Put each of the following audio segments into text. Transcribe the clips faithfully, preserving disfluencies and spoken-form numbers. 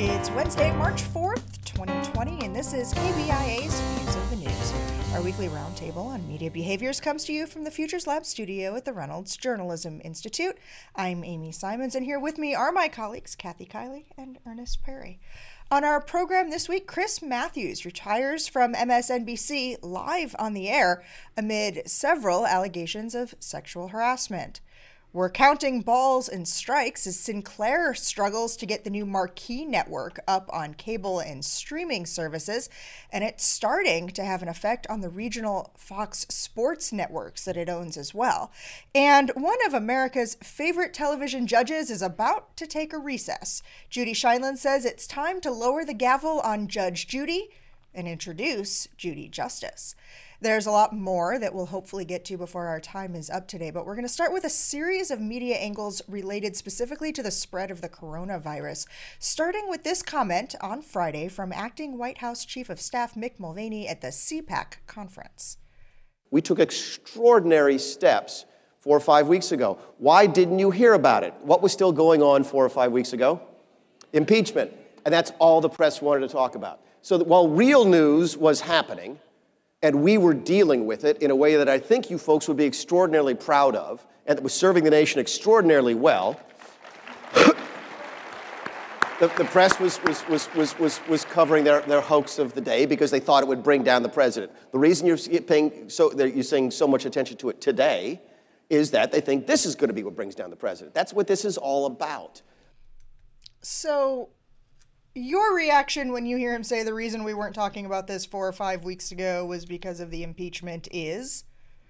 It's Wednesday, March fourth, twenty twenty, and this is K B I A's Views of the News. Our weekly roundtable on media behaviors comes to you from the Futures Lab studio at the Reynolds Journalism Institute. I'm Amy Simons, and here with me are my colleagues Kathy Kiley and Ernest Perry. On our program this week, Chris Matthews retires from M S N B C live on the air amid several allegations of sexual harassment. We're counting balls and strikes as Sinclair struggles to get the new Marquee network up on cable and streaming services, and it's starting to have an effect on the regional Fox Sports networks that it owns as well. And one of America's favorite television judges is about to take a recess. Judy Scheindlin says it's time to lower the gavel on Judge Judy and introduce Judy Justice. There's a lot more that we'll hopefully get to before our time is up today, but we're going to start with a series of media angles related specifically to the spread of the coronavirus, starting with this comment on Friday from Acting White House Chief of Staff Mick Mulvaney at the C PAC conference. We took extraordinary steps four or five weeks ago. Why didn't you hear about it? What was still going on four or five weeks ago? Impeachment. And that's all the press wanted to talk about. So that while real news was happening, and we were dealing with it in a way that I think you folks would be extraordinarily proud of, and that was serving the nation extraordinarily well. the, the press was, was, was, was, was, was covering their, their hoax of the day because they thought it would bring down the president. The reason you're paying so you're saying so much attention to it today is that they think this is going to be what brings down the president. That's what this is all about. So your reaction when you hear him say the reason we weren't talking about this four or five weeks ago was because of the impeachment is?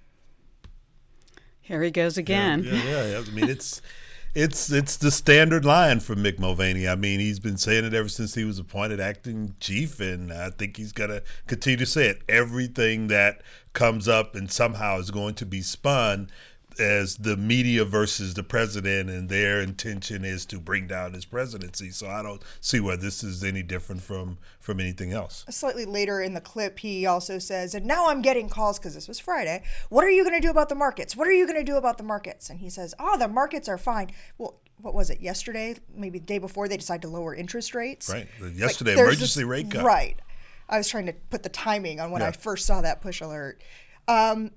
Here he goes again. Yeah, yeah, yeah. I mean, it's it's it's the standard line from Mick Mulvaney. I mean, he's been saying it ever since he was appointed acting chief, and I think he's going to continue to say it. Everything that comes up and somehow is going to be spun as the media versus the president, and their intention is to bring down his presidency. So I don't see where this is any different from, from anything else. Slightly later in the clip, he also says, and now I'm getting calls because this was Friday. What are you going to do about the markets? What are you going to do about the markets? And he says, oh, the markets are fine. Well, what was it, yesterday? Maybe the day before they decided to lower interest rates? Right. Yesterday, like, emergency this, rate cut. Right. I was trying to put the timing on when yeah. I first saw that push alert. Um,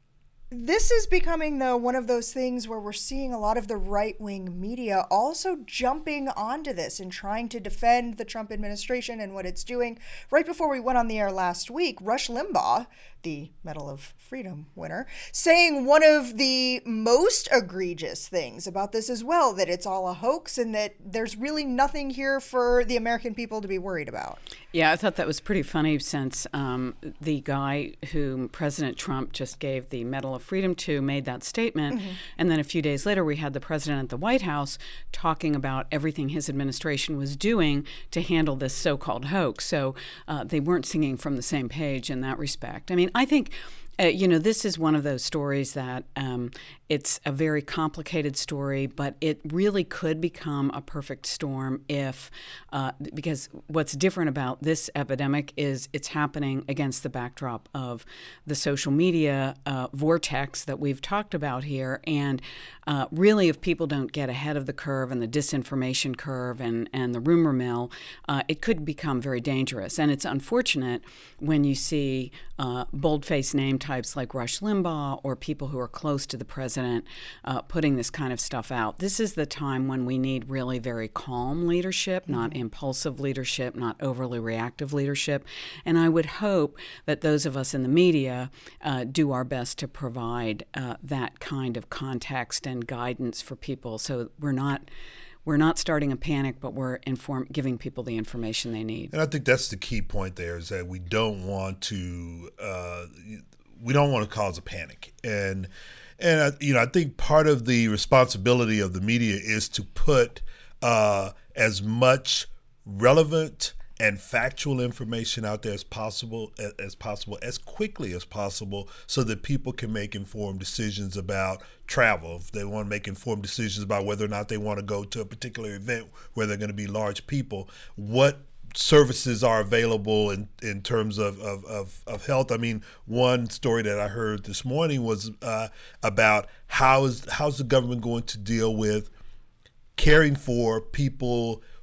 This is becoming, though, one of those things where we're seeing a lot of the right-wing media also jumping onto this and trying to defend the Trump administration and what it's doing. Right before we went on the air last week, Rush Limbaugh, the Medal of Freedom winner, saying one of the most egregious things about this as well, that it's all a hoax and that there's really nothing here for the American people to be worried about. Yeah, I thought that was pretty funny since um, the guy whom President Trump just gave the Medal of Freedom to made that statement. Mm-hmm. And then a few days later, we had the president at the White House talking about everything his administration was doing to handle this so-called hoax. So uh, they weren't singing from the same page in that respect. I mean, I think Uh, you know, this is one of those stories that um, it's a very complicated story, but it really could become a perfect storm if, uh, because what's different about this epidemic is it's happening against the backdrop of the social media uh, vortex that we've talked about here. And uh, really, if people don't get ahead of the curve and the disinformation curve and, and the rumor mill, uh, it could become very dangerous. And it's unfortunate when you see uh, bold-faced name types like Rush Limbaugh or people who are close to the president uh, putting this kind of stuff out. This is the time when we need really very calm leadership, mm-hmm. not impulsive leadership, not overly reactive leadership. And I would hope that those of us in the media uh, do our best to provide uh, that kind of context and guidance for people, so we're not We're not starting a panic, but we're inform- giving people the information they need. And I think that's the key point there, is that we don't want to uh, we don't want to cause a panic. And and uh, you know, I think part of the responsibility of the media is to put uh, as much relevant and factual information out there as possible, as possible, as quickly as possible, so that people can make informed decisions about travel. If they want to make informed decisions about whether or not they want to go to a particular event where they're going to be large people, what services are available in, in terms of, of, of, of health. I mean, one story that I heard this morning was uh, about how is how's the government going to deal with caring for people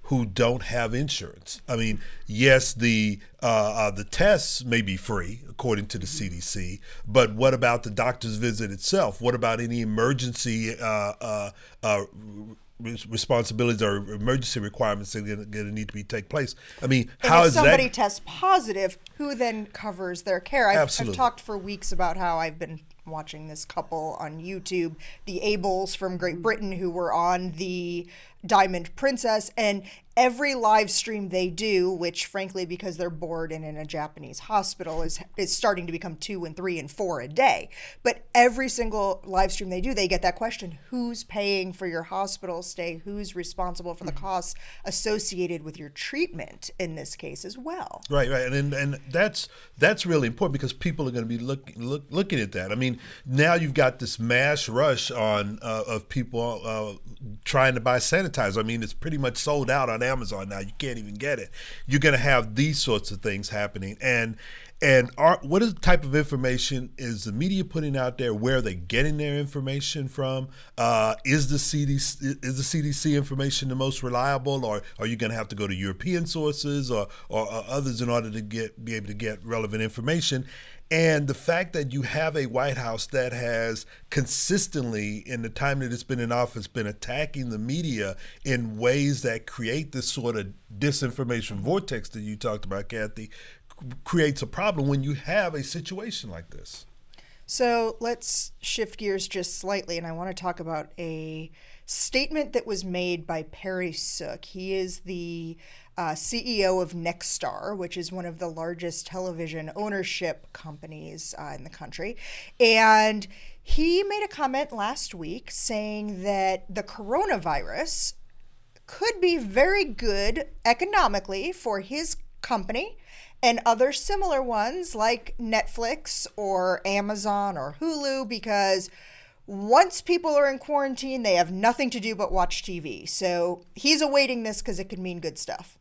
who don't have insurance. I mean, yes, the uh, uh, the tests may be free according to the C D C, but what about the doctor's visit itself? What about any emergency uh, uh, uh, responsibilities or emergency requirements that are going to need to be take place? I mean, and how if is somebody that? tests positive, who then covers their care? I've, Absolutely. I've talked for weeks about how I've been watching this couple on YouTube, the Abels from Great Britain, who were on the Diamond Princess, and every live stream they do, which frankly, because they're bored and in a Japanese hospital, is is starting to become two and three and four a day. But every single live stream they do, they get that question: who's paying for your hospital stay? Who's responsible for the costs associated with your treatment in this case as well? Right, right, and and that's that's really important because people are going to be look, look, looking at that. I mean, now you've got this mass rush on uh, of people uh, trying to buy sanitizer. I mean, it's pretty much sold out on Amazon now. You can't even get it. You're going to have these sorts of things happening, and and are, what is the type of information is the media putting out there? Where are they getting their information from? Uh, is the C D C is the C D C information the most reliable, or are you going to have to go to European sources or, or, or others in order to get be able to get relevant information? And the fact that you have a White House that has consistently, in the time that it's been in office, been attacking the media in ways that create this sort of disinformation vortex that you talked about, Kathy, creates a problem when you have a situation like this. So let's shift gears just slightly, and I want to talk about a statement that was made by Perry Sook. He is the uh, C E O of Nexstar, which is one of the largest television ownership companies uh, in the country. And he made a comment last week saying that the coronavirus could be very good economically for his company and other similar ones like Netflix or Amazon or Hulu, because once people are in quarantine, they have nothing to do but watch T V. So he's awaiting this because it could mean good stuff.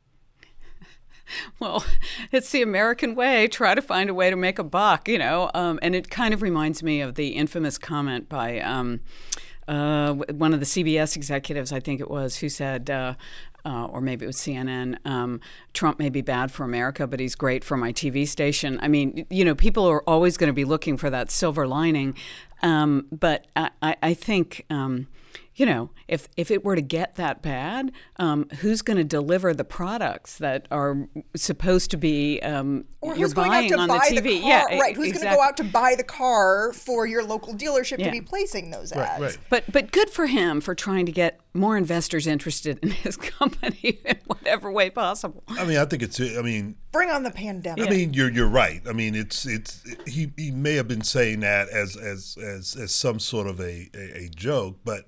Well, it's the American way. Try to find a way to make a buck, you know. Um, and it kind of reminds me of the infamous comment by um, uh, one of the C B S executives, I think it was, who said, uh, uh, or maybe it was C N N, um, Trump may be bad for America, but he's great for my T V station. I mean, you know, people are always going to be looking for that silver lining. Um, but I, I, I think, um, you know, if if it were to get that bad, um, who's going to deliver the products that are supposed to be um, or you're who's going out buying to on buy the T V? the car? Yeah, right. Who's exactly. going to go out to buy the car for your local dealership Yeah. to be placing those Right, ads? right. But but good for him for trying to get more investors interested in his company in whatever way possible. I mean, I think it's. I mean, Bring on the pandemic. I mean, you're you're right. I mean, it's it's he, he may have been saying that as as as, as some sort of a, a, a joke, but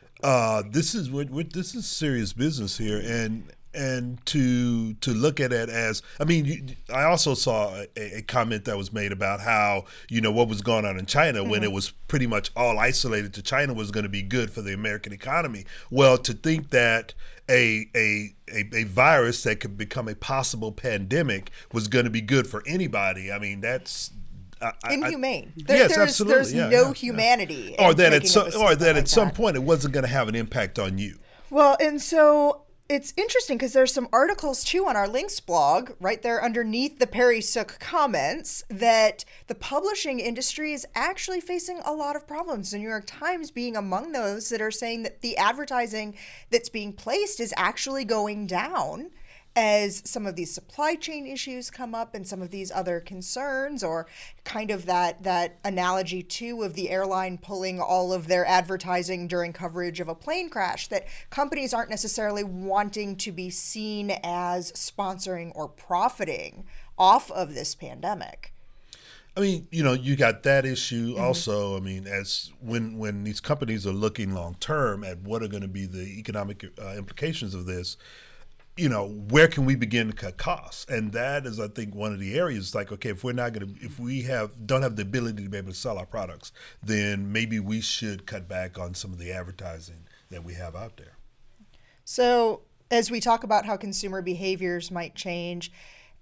uh, this is what, what this is serious business here, and and to to look at it as, I mean, you, I also saw a, a comment that was made about how, you know, what was going on in China mm-hmm. when it was pretty much all isolated to China was going to be good for the American economy. Well, to think that a a a, a virus that could become a possible pandemic was going to be good for anybody, I mean, that's I, inhumane. I, there, yes, there's, absolutely. There's yeah, no yeah, humanity. Yeah. Or in that at making some a or that like at some that. point it wasn't going to have an impact on you. Well, and so it's interesting because there's some articles too on our Links blog right there underneath the Perry Sook comments that the publishing industry is actually facing a lot of problems. The New York Times being among those that are saying that the advertising that's being placed is actually going down as some of these supply chain issues come up and some of these other concerns, or kind of that that analogy too of the airline pulling all of their advertising during coverage of a plane crash, that companies aren't necessarily wanting to be seen as sponsoring or profiting off of this pandemic. I mean, you know, you got that issue mm-hmm. also. I mean, as when when these companies are looking long term at what are going to be the economic uh, implications of this, you know, where can we begin to cut costs? And that is, I think, one of the areas. Like, okay, if we're not going to, if we have don't have the ability to be able to sell our products, then maybe we should cut back on some of the advertising that we have out there. So, as we talk about how consumer behaviors might change,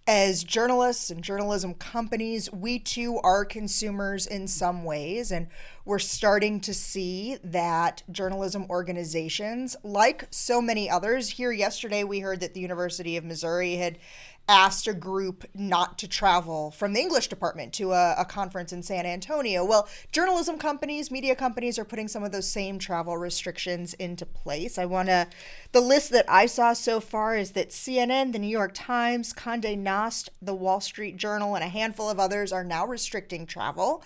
As journalists and journalism companies, we too are consumers in some ways, and we're starting to see that journalism organizations, like so many others, here yesterday we heard that the University of Missouri had asked a group not to travel from the English department to a, a conference in San Antonio. Well, journalism companies, media companies are putting some of those same travel restrictions into place. I want to, the list that I saw so far is that C N N, the New York Times, Condé Nast, the Wall Street Journal, and a handful of others are now restricting travel,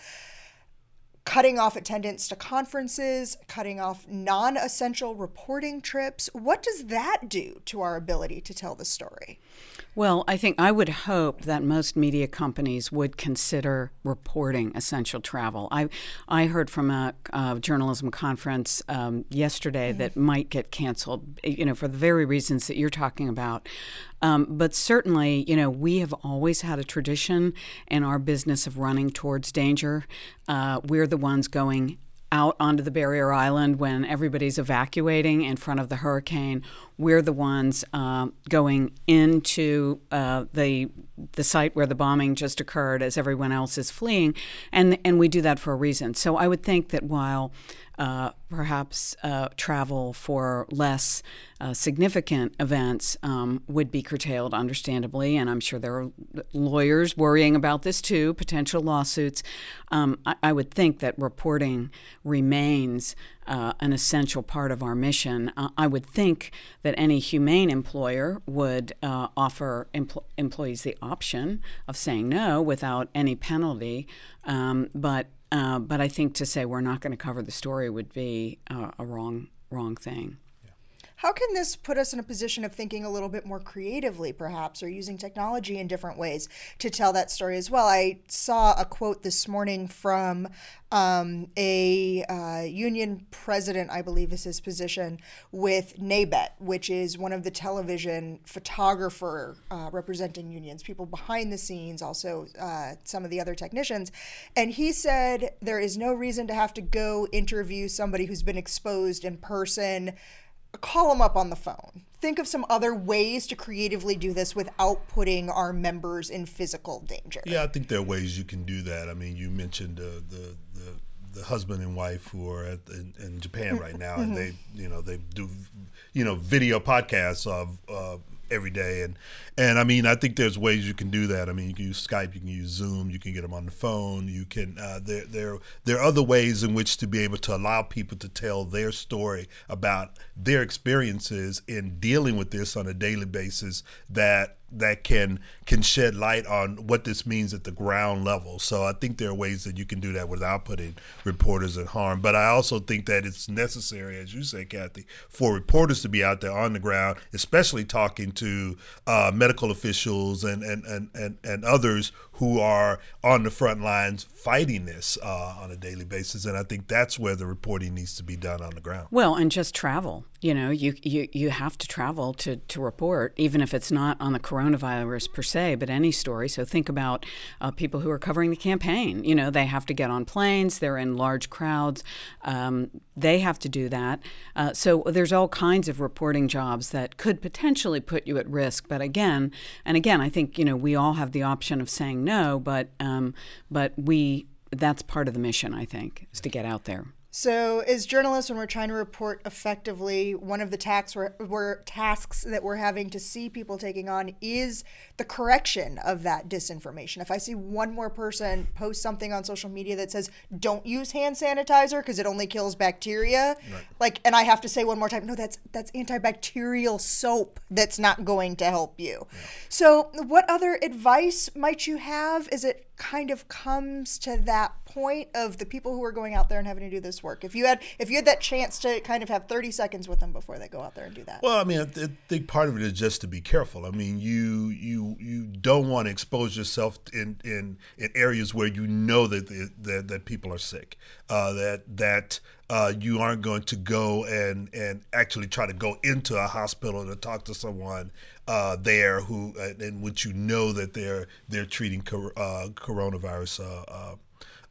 cutting off attendance to conferences, cutting off non-essential reporting trips. What does that do to our ability to tell the story? Well, I think I would hope that most media companies would consider reporting essential travel. I I heard from a, a journalism conference um, yesterday mm-hmm. that might get canceled, you know, for the very reasons that you're talking about. Um, but certainly, you know, we have always had a tradition in our business of running towards danger. Uh, we're the ones going out onto the barrier island when everybody's evacuating in front of the hurricane. We're the ones uh, going into uh, the the site where the bombing just occurred as everyone else is fleeing, and and we do that for a reason. So I would think that while uh, perhaps uh, travel for less uh, significant events um, would be curtailed, understandably, and I'm sure there are lawyers worrying about this too, potential lawsuits. Um, I, I would think that reporting remains uh, an essential part of our mission. Uh, I would think that any humane employer would uh, offer empl- employees the option of saying no without any penalty, um, but Uh, but I think to say we're not going to cover the story would be uh, a wrong wrong thing. How can this put us in a position of thinking a little bit more creatively, perhaps, or using technology in different ways to tell that story as well? I saw a quote this morning from um, a uh, union president, I believe is his position, with NABET, which is one of the television photographer uh, representing unions, people behind the scenes, also uh, some of the other technicians. And he said there is no reason to have to go interview somebody who's been exposed in person. Call them up on the phone. Think of some other ways to creatively do this without putting our members in physical danger. Yeah, I think there are ways you can do that. I mean, you mentioned uh, the, the the husband and wife who are at, in, in Japan right now, and they, you know, they do, you know, video podcasts of uh, every day, and and I mean, I think there's ways you can do that. I mean, you can use Skype, you can use Zoom, you can get them on the phone. You can uh, there there there are other ways in which to be able to allow people to tell their story about their experiences in dealing with this on a daily basis that that can can shed light on what this means at the ground level. So I think there are ways that you can do that without putting reporters at harm. But I also think that it's necessary, as you say, Kathy, for reporters to be out there on the ground, especially talking to uh, medical officials and, and, and, and, and others who are on the front lines fighting this uh, on a daily basis. And I think that's where the reporting needs to be done on the ground. Well, and just travel. You know, you, you, you have to travel to, to report, even if it's not on the coronavirus per se, but any story. So think about uh, people who are covering the campaign. You know, they have to get on planes. They're in large crowds. Um, they have to do that. Uh, so there's all kinds of reporting jobs that could potentially put you at risk. But again, and again, I think, you know, we all have the option of saying no, but um, but we that's part of the mission, I think, is to get out there. So as journalists, when we're trying to report effectively, one of the tasks we're, we're, tasks that we're having to see people taking on is the correction of that disinformation. If I see one more person post something on social media that says, don't use hand sanitizer because it only kills bacteria, right. like, and I have to say one more time, no, that's that's antibacterial soap that's not going to help you. Yeah. So what other advice might you have as it kind of comes to that point of the people who are going out there and having to do this work? If you had if you had that chance to kind of have thirty seconds with them before they go out there and do that. Well, I mean, I, th- I think part of it is just to be careful. I mean, you you you don't want to expose yourself in in, in areas where you know that that, that people are sick, uh, that that uh, you aren't going to go and, and actually try to go into a hospital to talk to someone uh, there who uh, in which you know that they're they're treating cor- uh, coronavirus uh, uh,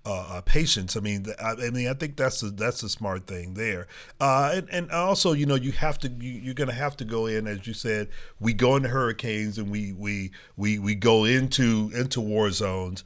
uh, uh, patience. I mean, I, I mean, I think that's a, that's a smart thing there. Uh, and, and also, you know, you have to you, you're going to have to go in, as you said. We go into hurricanes and we we we we go into into war zones.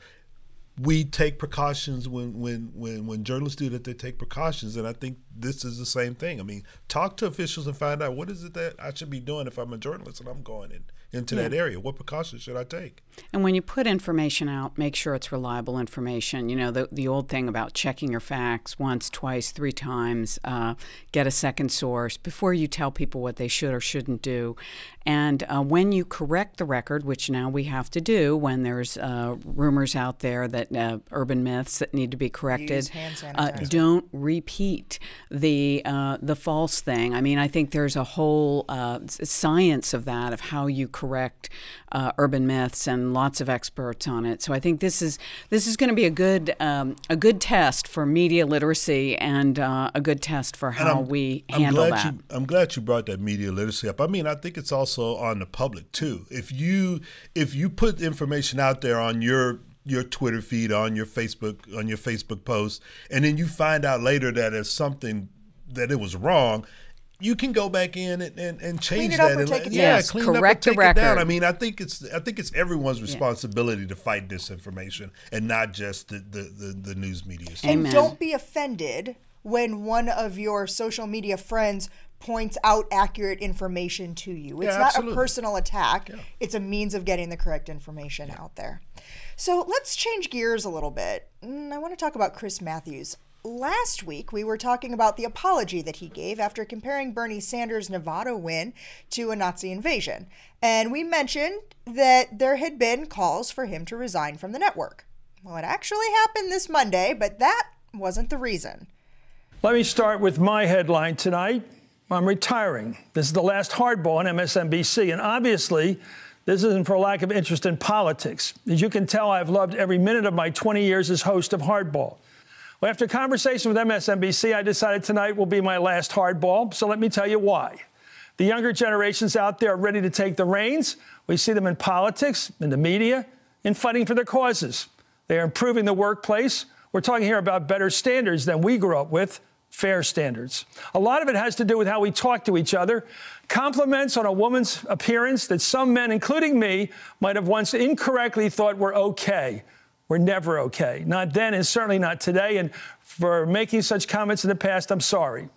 We take precautions when, when, when, when journalists do that, they take precautions. And I think this is the same thing. I mean, talk to officials and find out what is it that I should be doing if I'm a journalist and I'm going in, into yeah. that area. What precautions should I take? And when you put information out, make sure it's reliable information. You know, the, the old thing about checking your facts once, twice, three times, uh, get a second source before you tell people what they should or shouldn't do. And uh, when you correct the record, which now we have to do when there's uh, rumors out there that uh, urban myths that need to be corrected, Use hand uh, sanitizer. don't repeat the uh, the false thing. I mean, I think there's a whole uh, science of that, of how you correct uh, urban myths, and lots of experts on it. So I think this is this is going to be a good um, a good test for media literacy, and uh, a good test for how we I'm handle glad that. You, I'm glad you brought that media literacy up. I mean, I think it's also on the public too. If you if you put information out there on your your Twitter feed, on your Facebook on your Facebook post, and then you find out later that it's something that it was wrong, you can go back in and, and, and change Clean it up that. or and take it yeah, Yes, clean correct up the or take it down. record. I mean, I think it's I think it's everyone's responsibility to fight disinformation, and not just the the, the, the news media. And Amen. don't be offended when one of your social media friends points out accurate information to you. It's Yeah, not absolutely. a personal attack. Yeah. It's a means of getting the correct information out there. So let's change gears a little bit. Mm, I want to talk about Chris Matthews. Last week, we were talking about the apology that he gave after comparing Bernie Sanders' Nevada win to a Nazi invasion. And we mentioned that there had been calls for him to resign from the network. Well, it actually happened this Monday, but that wasn't the reason. Let me start with my headline tonight. I'm retiring. This is the last Hardball on M S N B C, and obviously, this isn't for lack of interest in politics. As you can tell, I've loved every minute of my twenty years as host of Hardball. Well, after conversation with M S N B C, I decided tonight will be my last Hardball, so let me tell you why. The younger generations out there are ready to take the reins. We see them in politics, in the media, in fighting for their causes. They are improving the workplace. We're talking here about better standards than we grew up with. Fair standards. A lot of it has to do with how we talk to each other. Compliments on a woman's appearance that some men, including me, might have once incorrectly thought were okay. We're never okay. Not then and certainly not today. And for making such comments in the past, I'm sorry.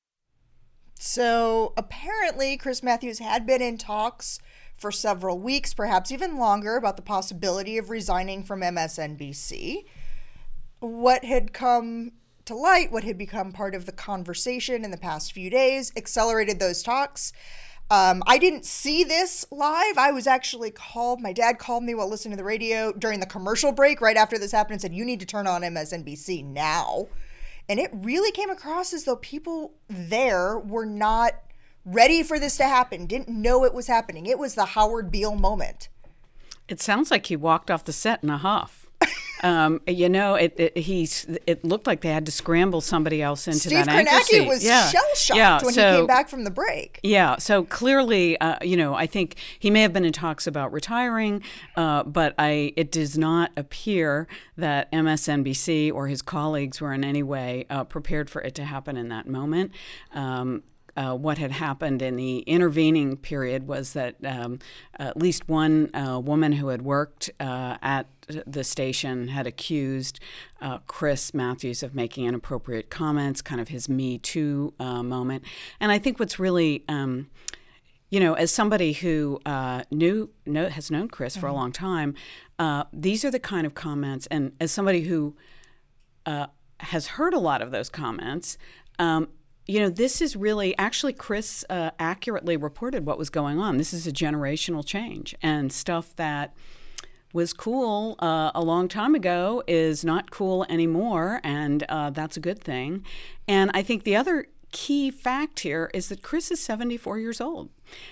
So apparently Chris Matthews had been in talks for several weeks, perhaps even longer, about the possibility of resigning from M S N B C. What had come to light, what had become part of the conversation in the past few days, accelerated those talks. Um, I didn't see this live. I was actually called, my dad called me while listening to the radio during the commercial break right after this happened and said, you need to turn on M S N B C now. And it really came across as though people there were not ready for this to happen, didn't know it was happening. It was the Howard Beale moment. It sounds like he walked off the set in a huff. Um, you know, it it, he's, it looked like they had to scramble somebody else into Steve that anchor seat. Steve Kornacki was yeah. shell-shocked yeah. when so, he came back from the break. Yeah, so clearly, uh, you know, I think he may have been in talks about retiring, uh, but I it does not appear that M S N B C or his colleagues were in any way uh, prepared for it to happen in that moment. Um, Uh, what had happened in the intervening period was that um, at least one uh, woman who had worked uh, at the station had accused uh, Chris Matthews of making inappropriate comments, kind of his Me Too uh, moment. And I think what's really, um, you know, as somebody who uh, knew know, has known Chris mm-hmm. for a long time, uh, these are the kind of comments, and as somebody who uh, has heard a lot of those comments, um, you know, this is really, actually, Chris uh, accurately reported what was going on. This is a generational change, and stuff that was cool uh, a long time ago is not cool anymore, and uh, that's a good thing. And I think the other key fact here is that Chris is seventy-four years old.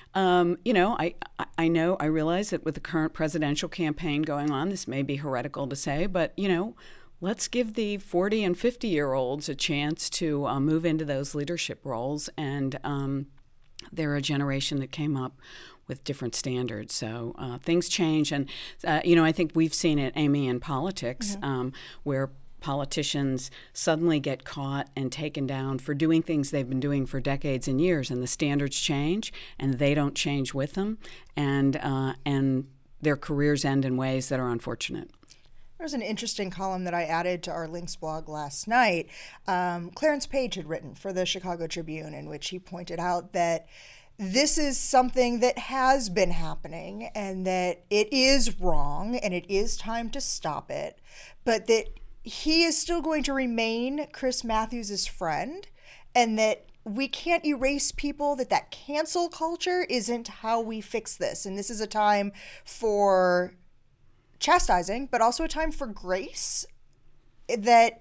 Um, you know, I, I know, I realize that with the current presidential campaign going on, this may be heretical to say, but, you know, let's give the forty and fifty-year-olds a chance to uh, move into those leadership roles. And um, they're a generation that came up with different standards. So uh, things change. And, uh, you know, I think we've seen it, Amy, in politics, mm-hmm. um, where politicians suddenly get caught and taken down for doing things they've been doing for decades and years, and the standards change, and they don't change with them, and uh, and their careers end in ways that are unfortunate. There's an interesting column that I added to our Links blog last night. Um, Clarence Page had written for the Chicago Tribune, in which he pointed out that this is something that has been happening and that it is wrong and it is time to stop it, but that he is still going to remain Chris Matthews' friend, and that we can't erase people, that that cancel culture isn't how we fix this. And this is a time for chastising, but also a time for grace. That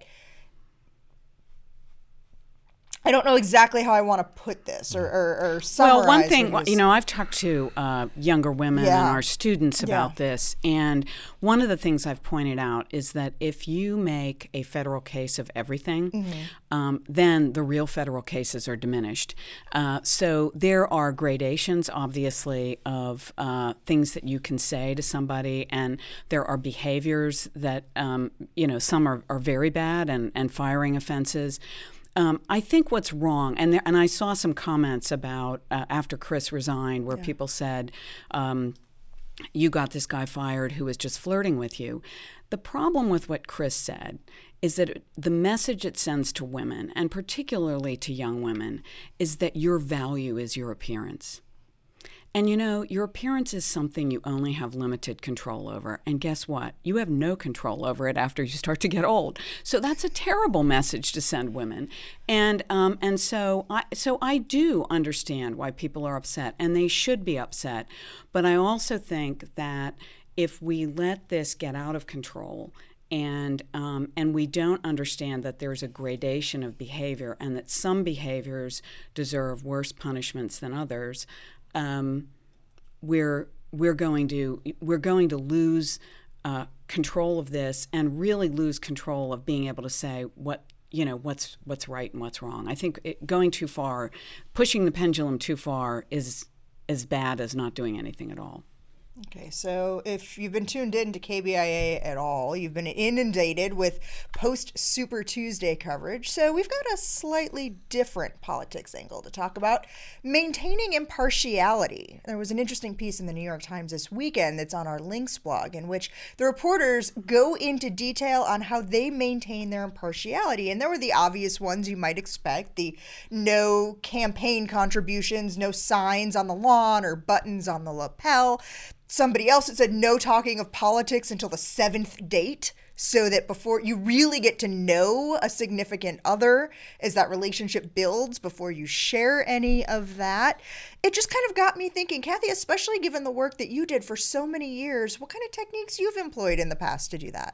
I don't know exactly how I want to put this or, or, or summarize. Well, one thing, was, you know, I've talked to uh, younger women yeah. and our students about yeah. this, and one of the things I've pointed out is that if you make a federal case of everything, mm-hmm. um, then the real federal cases are diminished. Uh, so there are gradations, obviously, of uh, things that you can say to somebody, and there are behaviors that, um, you know, some are, are very bad and, and firing offenses. Um, I think what's wrong, and there, and I saw some comments about uh, after Chris resigned where yeah. people said, um, you got this guy fired who was just flirting with you. The problem with what Chris said is that the message it sends to women, and particularly to young women, is that your value is your appearance. And, you know, your appearance is something you only have limited control over. And guess what? You have no control over it after you start to get old. So that's a terrible message to send women. And um, and so I, so I do understand why people are upset, and they should be upset. But I also think that if we let this get out of control and um, and we don't understand that there's a gradation of behavior and that some behaviors deserve worse punishments than others, Um, we're we're going to we're going to lose uh, control of this and really lose control of being able to say what you know what's what's right and what's wrong. I think it, going too far, pushing the pendulum too far, is as bad as not doing anything at all. Okay, so if you've been tuned in to K B I A at all, you've been inundated with post-Super Tuesday coverage. So we've got a slightly different politics angle to talk about, maintaining impartiality. There was an interesting piece in the New York Times this weekend that's on our Links blog, in which the reporters go into detail on how they maintain their impartiality. And there were the obvious ones you might expect, the no campaign contributions, no signs on the lawn or buttons on the lapel. Somebody else that said no talking of politics until the seventh date, so that before you really get to know a significant other as that relationship builds before you share any of that. It just kind of got me thinking, Kathy, especially given the work that you did for so many years, what kind of techniques you've employed in the past to do that?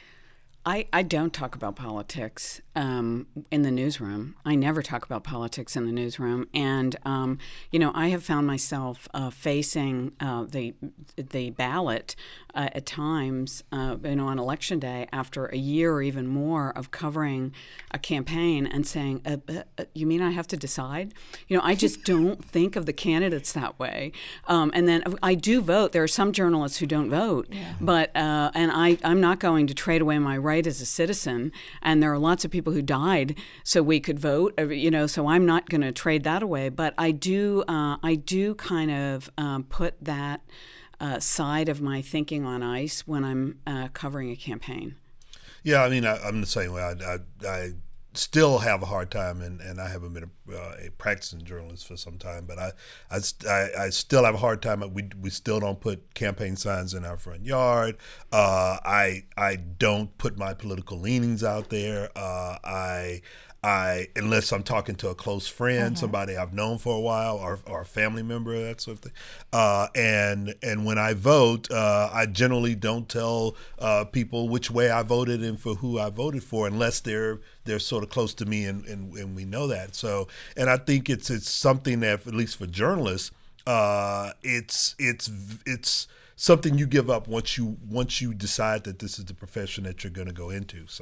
I, I don't talk about politics um, in the newsroom. I never talk about politics in the newsroom. And, um, you know, I have found myself uh, facing uh, the the ballot uh, at times, uh, you know, on Election Day after a year or even more of covering a campaign and saying, uh, uh, you mean I have to decide? You know, I just don't think of the candidates that way. Um, and then I do vote. There are some journalists who don't vote. Yeah. But, uh, and I, I'm not going to trade away my right as a citizen, and there are lots of people who died so we could vote, you know, so I'm not going to trade that away. But I do uh, I do kind of um, put that uh, side of my thinking on ice when I'm uh, covering a campaign. Yeah, I mean, I, I'm the same way. I, I, I still have a hard time, and, and I haven't been a, uh, a practicing journalist for some time, but I, I, I, I still have a hard time. We we still don't put campaign signs in our front yard. Uh, I I don't put my political leanings out there. Uh, I I unless I'm talking to a close friend, mm-hmm. somebody I've known for a while, or, or a family member, that sort of thing. Uh, and and when I vote, uh, I generally don't tell uh, people which way I voted and for who I voted for, unless they're they're sort of close to me and, and, and we know that. So, and I think it's it's something that, at least for journalists, uh, it's it's it's something you give up once you once you decide that this is the profession that you're going to go into. So.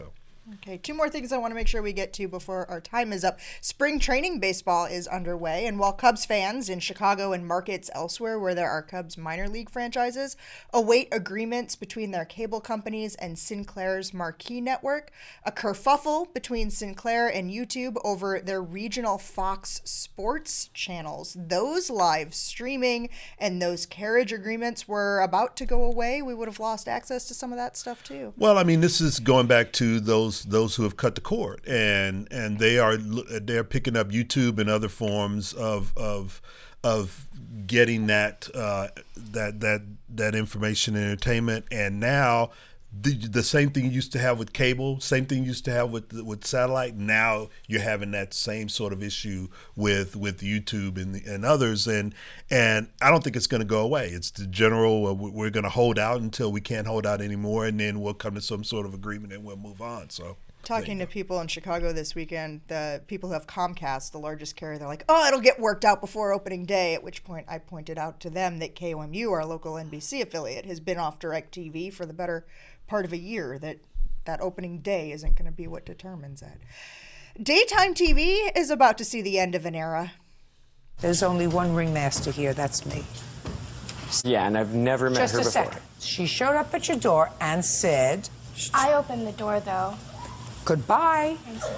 Okay, two more things I want to make sure we get to before our time is up. Spring training baseball is underway, and while Cubs fans in Chicago and markets elsewhere where there are Cubs minor league franchises await agreements between their cable companies and Sinclair's Marquee Network, a kerfuffle between Sinclair and YouTube over their regional Fox Sports channels. Those live streaming and those carriage agreements were about to go away. We would have lost access to some of that stuff too. Well, I mean, this is going back to those those who have cut the cord, and and they are they're picking up YouTube and other forms of of of getting that uh, that that that information and entertainment. And now the the same thing you used to have with cable, same thing you used to have with with satellite. Now you're having that same sort of issue with with YouTube and and others, and and I don't think it's going to go away. It's the general uh, we're going to hold out until we can't hold out anymore, and then we'll come to some sort of agreement and we'll move on. So. Talking to people in Chicago this weekend, the people who have Comcast, the largest carrier, they're like, oh, it'll get worked out before opening day, at which point I pointed out to them that K O M U, our local N B C affiliate, has been off DirecTV for the better part of a year, that that opening day isn't going to be what determines it. Daytime T V is about to see the end of an era. There's only one ringmaster here, that's me. Yeah, and I've never met Just her a before. second. She showed up at your door and said, I opened the door, though. goodbye.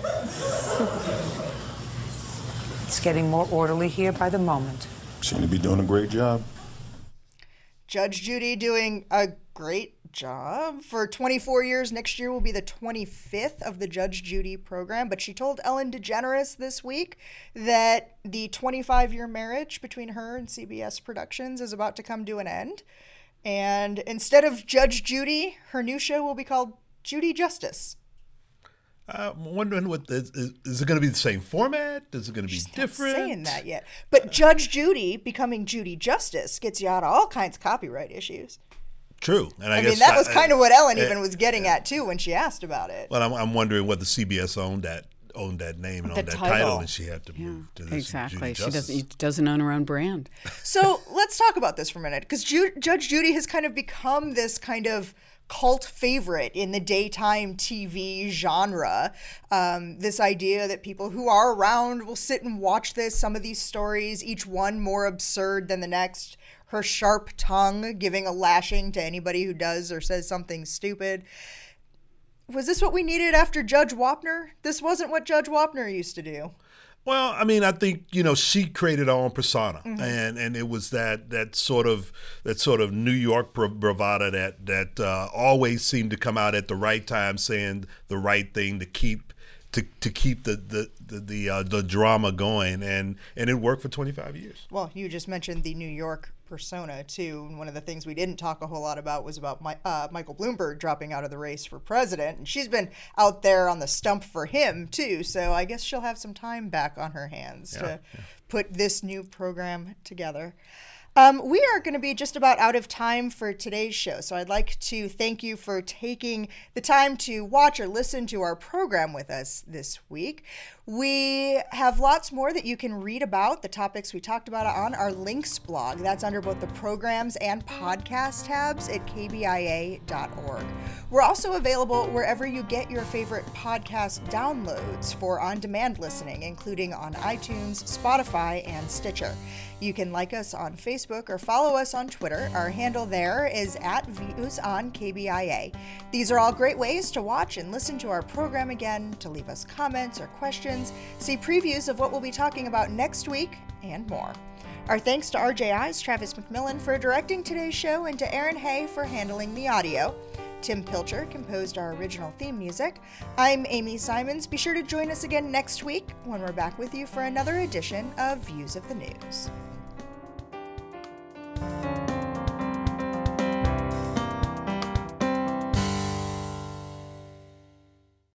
It's getting more orderly here by the moment. Seem to be doing a great job. Judge Judy doing a great job. For twenty-four years, next year will be the twenty-fifth of the Judge Judy program, but she told Ellen DeGeneres this week that the twenty-five-year marriage between her and C B S Productions is about to come to an end. And instead of Judge Judy, her new show will be called Judy Justice. I'm wondering what is, is, is it going to be the same format? Is it going to be She's different? Not saying that yet. But Judge Judy becoming Judy Justice gets you out of all kinds of copyright issues. True, and I, I guess mean that I, was kind of what Ellen I, even was getting at too when she asked about it. Well, I'm, I'm wondering whether C B S owned that owned that name and The owned that title. title, and she had to Yeah, move to this. exactly. Judy She Justice. doesn't doesn't own her own brand. So let's talk about this for a minute, because Ju- Judge Judy has kind of become this kind of cult favorite in the daytime T V genre. Um, this idea that people who are around will sit and watch this, some of these stories, each one more absurd than the next. Her sharp tongue giving a lashing to anybody who does or says something stupid. Was this what we needed after Judge Wapner? This wasn't what Judge Wapner used to do. Well, I mean, I think, you know, she created her own persona, Mm-hmm. and, and it was that that sort of that sort of New York bra- bravado that that uh, always seemed to come out at the right time, saying the right thing to keep to, to keep the the the the, uh, the drama going, and and it worked for twenty-five years. Well, you just mentioned the New York persona too, and one of the things we didn't talk a whole lot about was about my, uh, Michael Bloomberg dropping out of the race for president, and she's been out there on the stump for him too, so I guess she'll have some time back on her hands Yeah, to yeah. put this new program together. Um, we are going to be just about out of time for today's show, so I'd like to thank you for taking the time to watch or listen to our program with us this week. We have lots more that you can read about, the topics we talked about on our links blog. That's under both the programs and podcast tabs at k b i a dot org. We're also available wherever you get your favorite podcast downloads for on-demand listening, including on iTunes, Spotify, and Stitcher. You can like us on Facebook or follow us on Twitter. Our handle there is at Views on K B I A. These are all great ways to watch and listen to our program again, to leave us comments or questions, see previews of what we'll be talking about next week, and more. Our thanks to R J I's Travis McMillan for directing today's show, and to Aaron Hay for handling the audio. Tim Pilcher composed our original theme music. I'm Amy Simons. Be sure to join us again next week when we're back with you for another edition of Views of the News.